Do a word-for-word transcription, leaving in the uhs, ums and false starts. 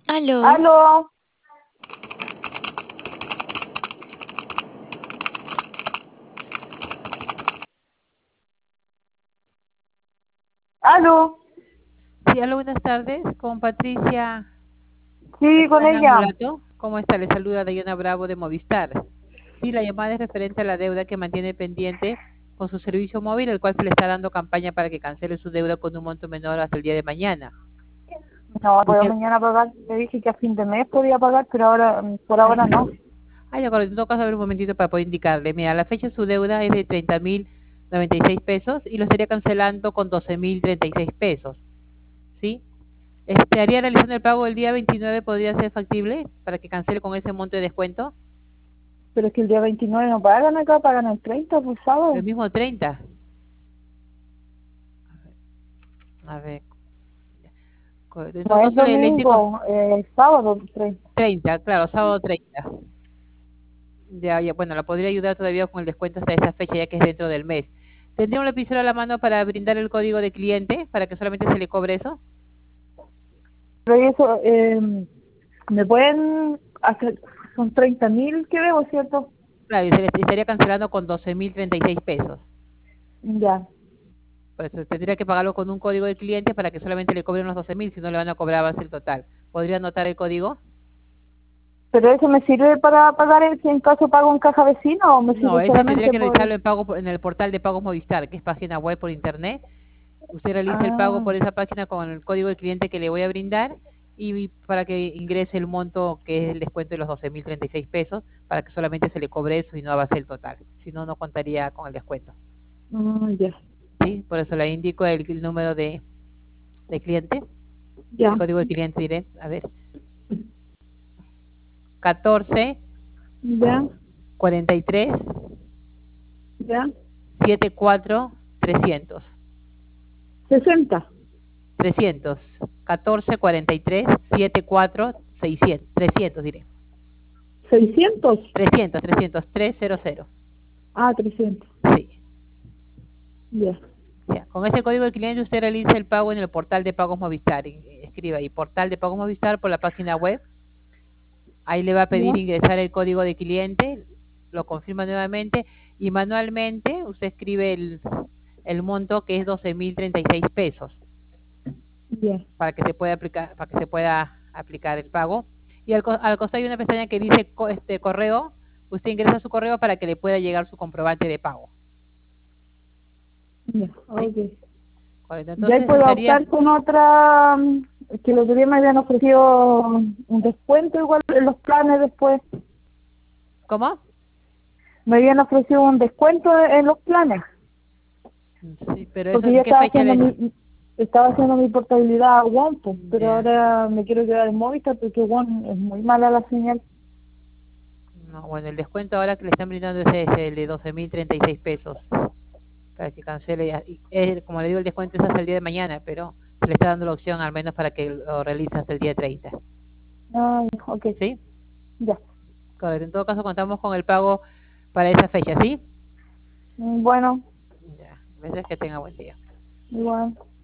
Aló, Aló, aló, Sí, hola, buenas tardes. Con Patricia sí, con Pastrana ella. Mulato. ¿Cómo está? Le saluda Dayana Bravo de Movistar. Sí, la llamada es referente a la deuda que mantiene pendiente con su servicio móvil, el cual se le está dando campaña para que cancele su deuda con un monto menor hasta el día de mañana. No puedo Usted, mañana pagar. Le dije que a fin de mes podía pagar, pero ahora, mm, por ah, ahora no. ay, de acuerdo, en todo caso, a ver un momentito para poder indicarle. Mira, la fecha de su deuda es de treinta mil noventa y seis pesos y lo estaría cancelando con doce mil treinta y seis pesos. ¿Sí? Este, haría realizando el pago el día veintinueve, ¿podría ser factible para que cancele con ese monto de descuento? Pero es que el día veintinueve no pagan acá, pagan el treinta, pues El sábado. mismo treinta. A ver, co- en todo No es caso le, le indico domingo, eh, es sábado treinta. treinta, claro, sábado treinta. Ya, ya, bueno, la podría ayudar todavía con el descuento hasta esa fecha, ya que es dentro del mes. ¿Tendría un lapicero a la mano para brindar el código de cliente para que solamente se le cobre eso? Pero y eso, eh, ¿me pueden hacer? Son treinta mil que debo, ¿cierto? Claro, y se le estaría cancelando con doce mil treinta y seis pesos. Ya. Por eso tendría que pagarlo con un código de cliente para que solamente le cobren los doce mil, si no le van a cobrar más el total. ¿Podría anotar el código? ¿Pero eso me sirve para pagar el, si en caso pago en caja vecina o me No, sirve ese tendría solamente que por...? realizarlo en pago por- en el portal de pagos Movistar, que es página web por internet. Usted realiza el pago Ah, por esa página con el código de cliente que le voy a brindar y para que ingrese el monto que es el descuento de los doce mil treinta y seis pesos para que solamente se le cobre eso y no va a ser el total. Si no, no contaría con el descuento. mm, ya, ¿Sí? Por eso le indico el, el número de, de cliente, el ya, código de cliente diré, a ver, catorce ya, cuarenta y tres ya. setenta y cuatro trescientos. Sesenta. trescientos, catorce cuarenta y tres setenta y cuatro seiscientos, trescientos diré. Seiscientos. trescientos, trescientos, trescientos. Ah, trescientos. Sí. Ya. Ya. Con ese código de cliente usted realiza el pago en el portal de pagos Movistar. Y- Escriba ahí, portal de pagos Movistar por la página web. Ahí le va a pedir Ya. ingresar el código de cliente, lo confirma nuevamente y manualmente usted escribe el, el monto que es doce mil treinta y seis pesos Ya. para que se pueda aplicar, para que se pueda aplicar el pago. Y al, co- al costado hay una pestaña que dice co- este correo. Usted ingresa su correo para que le pueda llegar su comprobante de pago. Ya. ¿Sí? Ok. Correcto. Ya ahí Entonces puedo estaría, optar con otra, mm, que los otro día me habían ofrecido un descuento igual en los planes después. ¿cómo? Me habían ofrecido un descuento en los planes, Sí, pero eso, porque ¿en ya qué estaba fecha haciendo les? mi, estaba haciendo mi portabilidad a One, pues, pero Ya. ahora me quiero quedar en Movistar porque One es muy mala la señal. No, bueno, el descuento ahora que le están brindando es ese, el de doce mil treinta y seis pesos para que cancele. ya- y es, como le digo, el descuento es hasta el día de mañana, pero se le está dando la opción al menos para que lo realice hasta el día treinta. Ah, ok, ¿Sí? ya. Correcto. En todo caso, contamos con el pago para esa fecha, ¿sí? Mm, Bueno, Ya. Gracias, que tenga buen día. igual.